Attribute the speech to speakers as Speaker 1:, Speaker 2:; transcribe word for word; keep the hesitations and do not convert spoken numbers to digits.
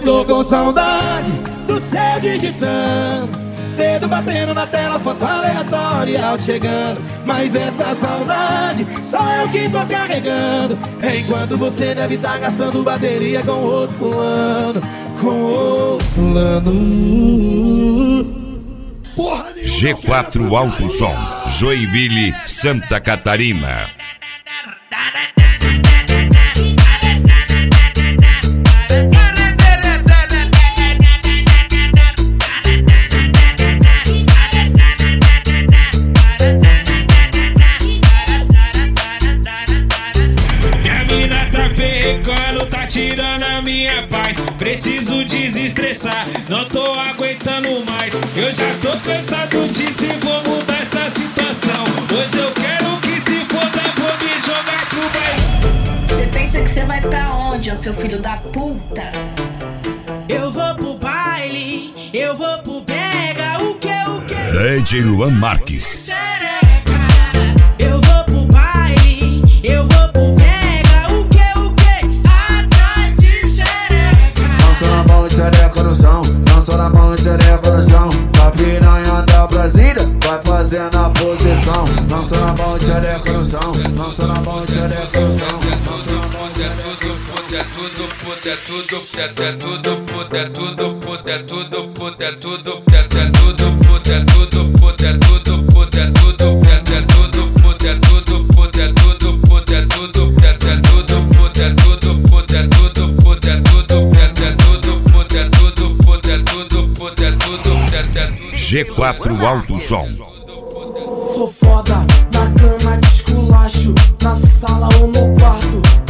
Speaker 1: tô com saudade do céu digitando, dedo batendo na tela, foto aleatória, áudio chegando. Mas essa saudade só eu que tô carregando, enquanto você deve estar gastando bateria com outro fulano, com outro fulano.
Speaker 2: G quatro Alto Som, Joinville, Santa Catarina.
Speaker 3: Tá tirando a minha paz, preciso desestressar, não tô aguentando mais. Eu já tô cansado disso e vou mudar essa situação. Hoje eu quero que se foda, vou me jogar pro baile.
Speaker 4: Você pensa que você vai pra onde, ô seu filho da puta?
Speaker 5: Eu vou pro baile, eu vou pro pega, o que, o que?
Speaker 2: D J Luan Marques.
Speaker 5: Eu vou pro baile, eu vou pro pega, o que, o que? Atrás de xereca.
Speaker 6: Dança na mão e xereca no chão, dança na mão e xereca no chão. Da piranha até Brasília, vai fazendo a posição. Dança na mão e xereca no chão, dança na mão e xereca no chão. Dança na mão e xereca no chão.
Speaker 3: É tudo, é tudo, é tudo, é tudo, é tudo, é tudo, é tudo, é tudo, é tudo, é tudo, é tudo, é tudo, é tudo, é tudo, é tudo, é tudo.
Speaker 2: G quatro Alto Som.
Speaker 5: Sou foda, na cama de esculacho, na sala ou no quarto.